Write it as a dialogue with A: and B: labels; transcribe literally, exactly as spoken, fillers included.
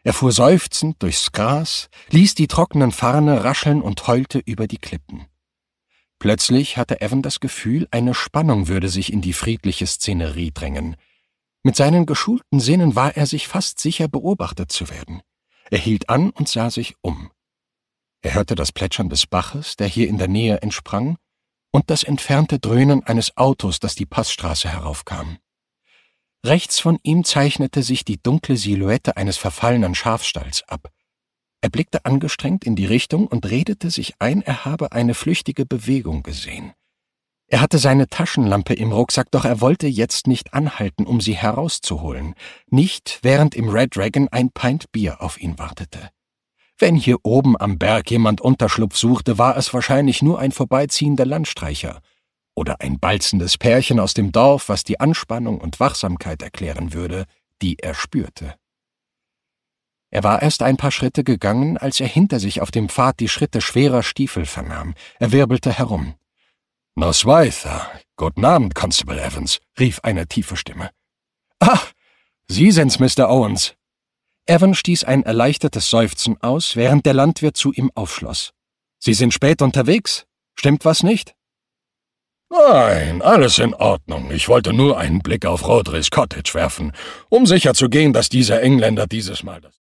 A: Er fuhr seufzend durchs Gras, ließ die trockenen Farne rascheln und heulte über die Klippen. Plötzlich hatte Evan das Gefühl, eine Spannung würde sich in die friedliche Szenerie drängen. Mit seinen geschulten Sinnen war er sich fast sicher, beobachtet zu werden. Er hielt an und sah sich um. Er hörte das Plätschern des Baches, der hier in der Nähe entsprang, und das entfernte Dröhnen eines Autos, das die Passstraße heraufkam. Rechts von ihm zeichnete sich die dunkle Silhouette eines verfallenen Schafstalls ab. Er blickte angestrengt in die Richtung und redete sich ein, er habe eine flüchtige Bewegung gesehen. Er hatte seine Taschenlampe im Rucksack, doch er wollte jetzt nicht anhalten, um sie herauszuholen, nicht während im Red Dragon ein Pint Bier auf ihn wartete. Wenn hier oben am Berg jemand Unterschlupf suchte, war es wahrscheinlich nur ein vorbeiziehender Landstreicher oder ein balzendes Pärchen aus dem Dorf, was die Anspannung und Wachsamkeit erklären würde, die er spürte. Er war erst ein paar Schritte gegangen, als er hinter sich auf dem Pfad die Schritte schwerer Stiefel vernahm. Er wirbelte herum. »Noswaitha, guten Abend, Constable Evans«, rief eine tiefe Stimme. »Ach, Sie sind's, Mister Owens.« Evan stieß ein erleichtertes Seufzen aus, während der Landwirt zu ihm aufschloss. »Sie sind spät unterwegs? Stimmt was nicht?«
B: »Nein, alles in Ordnung. Ich wollte nur einen Blick auf Rodrys Cottage werfen, um sicherzugehen, dass dieser Engländer dieses Mal das